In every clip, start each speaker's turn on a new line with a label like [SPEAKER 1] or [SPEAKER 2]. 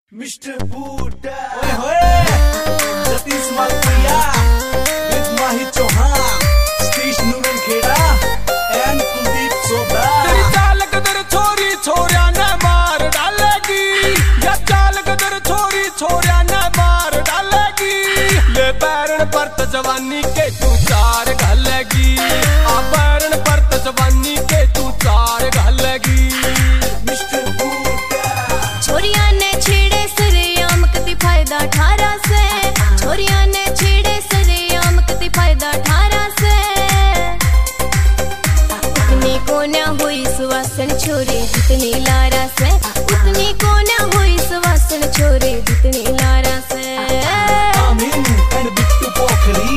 [SPEAKER 1] Mr. Buddha, oye hoye, Jatish Malpriya, with Mahi Chauhan, Satish Nuran Kheda, and Kuldeep Soda.
[SPEAKER 2] तेरी चाल कदर छोरी छोरिया ने मार डालेगी, या चाल कदर छोरी छोरिया ने मार डालेगी, ले पैरण पर तो जवानी के तू चार घालेगी, आ पैरण पर तो जवानी के तू चार घालेगी।
[SPEAKER 1] Mr. Buddha,
[SPEAKER 3] छोरिया ने छेड़े सरेआम कति फायदा ठारा से, छोरिया ने छेड़े सरेआम कति फायदा ठारा से, उतनी को न हुई सुवासन छोरे जितनी लारा से, उतनी को न हुई सुवासन छोरे जितनी लारा से।
[SPEAKER 1] Amin and Bittu Pokhari.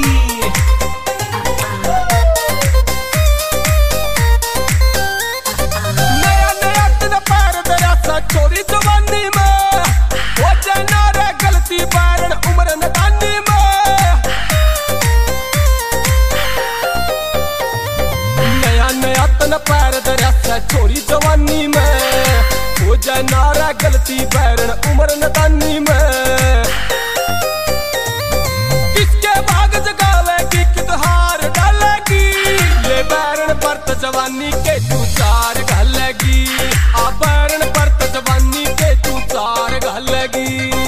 [SPEAKER 2] नया नया तेरा पैर तेरा सा छोरी जवानी में, हो जाए ना रे गलती पैरण उम्र नदानी में। नया नया तेरा पैर तेरा सा छोरी जवानी में, हो जाए ना रे गलती पैरण उम्र नदानी में। किसके भाग जगावे की कित हार डालेगी, ले पैरण पर तो जवानी के तू चार घालेगी, आ पैरण पर तो जवानी के तू चार घालेगी।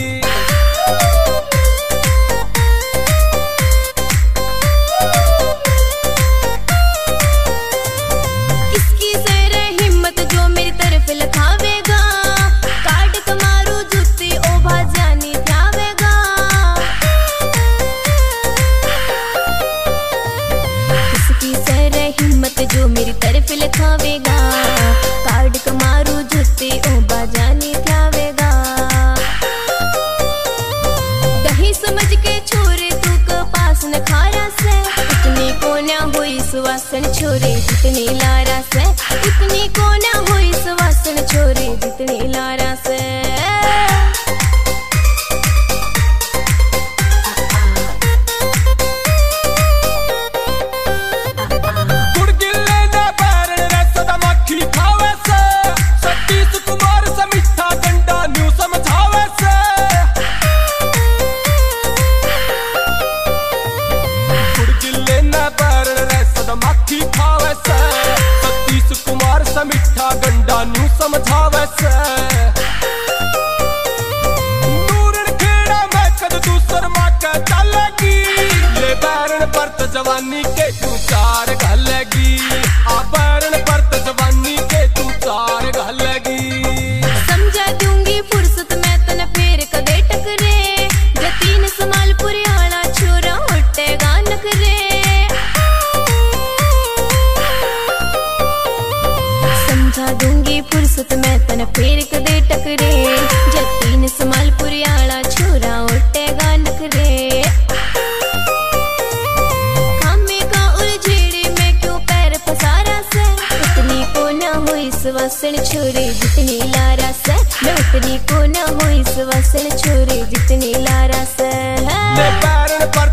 [SPEAKER 3] किसकी ज़रा हिम्मत जो मेरी तरफ लखावेगा, काट कमारू जुत्ती ओ भाजानी ध्यावेगा। किसकी ज़रा हिम्मत जो मेरी तरफ लखावेगा, काट कमारू जुत्ती ओ भाजानी ध्यावेगा। दही समझ के छोरे तू कपास न खारा से, उतनी को न हुई सुवासन छोरे जितनी लारा से, उतनी को न हुई सुवासन छोरे जितनी लारा से।
[SPEAKER 2] गुड़गिले ने पैरण रे सदा मक्खी खावे से, सतीश कुमार से मीठा गंडा न्यू समझावे से। गुड़गिले ने पैरण रे सदा मक्खी खावे से, सतीश कुमार से मीठा गंडा न्यू समझावे से। नूरन खेड़ा में कद दूसर माँ के चलेगी, ले पैरण पर तो जवानी के तू चार घालेगी, आ पैरण पर तो जवानी के तू चार घालेगी।
[SPEAKER 3] समझा दूंगी फुर्सत में तन फेर कदे टकरे, जतीन समालपुरी आला छोरा हटेगा नखरे। समझा दूंगी फुर्सत में तन फेर कदे टकरे, जतीन समालपुरी आला छोरा हटेगा नखरे। खामे का उलझेड़े में क्यों पैर पसारा से, उतनी को न हुई सुवासन छोरे जितनी लारा से, मैं उतनी को न हुई सुवासन छोरे जितनी लारा से।
[SPEAKER 2] ले पैरण पर